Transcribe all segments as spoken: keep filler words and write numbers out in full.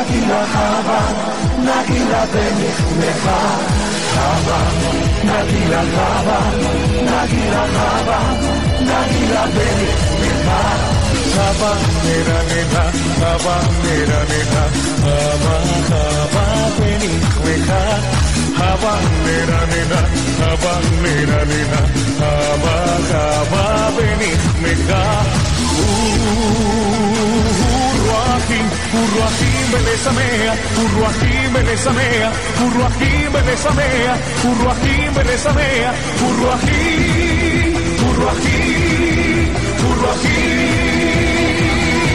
נגילה חווה, נגילה ונחנכה. חווה, נגילה חווה, נגילה חווה, נגילה ונחנכה. חווה מרננה, חווה מרננה, חווה חווה ונחנכה. חווה מרננה, חווה מרננה, חווה חווה ונחנכה. Urruachim, Urruachim belesamea, Urruachim belesamea, Urruachim belesamea, Urruachim belesamea, Urruachim, Urruachim, Urruachim.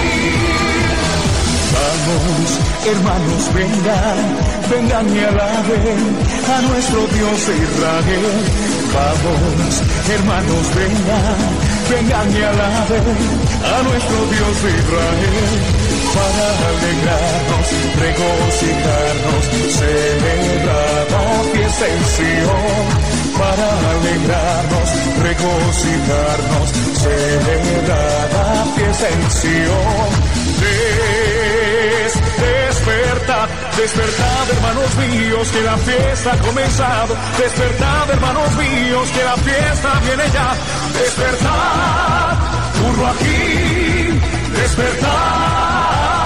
Vamos, hermanos, vengan, vengan y alaben a nuestro Dios de Israel. Vamos, hermanos, vengan, vengan y alaben a nuestro Dios de Israel. Para alegrarnos, regocijarnos, celebrar la fiesta en Sion. Para alegrarnos, regocijarnos, celebrar la fiesta en Sion. Des, despertad, despertad, hermanos míos, que la fiesta ha comenzado. Despertad, hermanos míos, que la fiesta viene ya. Despertad, Urruachim, despertad.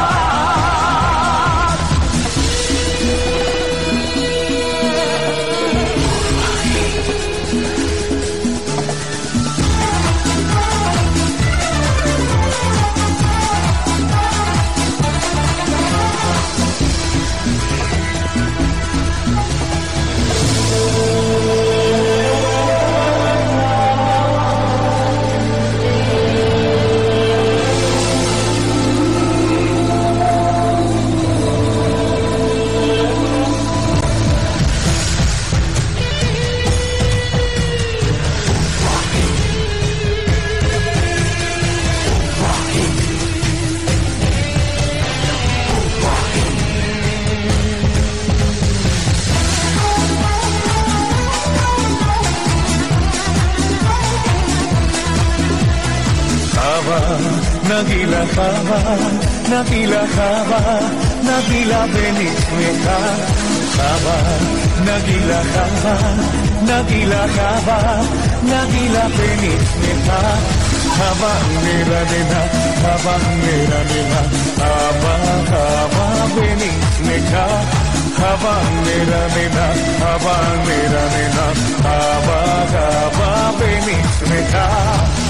Nagila Chava, Nagila Chava, Nagila Benitmecha. Chava, Nagila Chava, Nagila Chava, Nagila Benitmecha. Chava Meranena, Chava Meranena, Chava Chava Benitmecha. Chava Meranena, Chava Meranena, Chava Chava Benitmecha.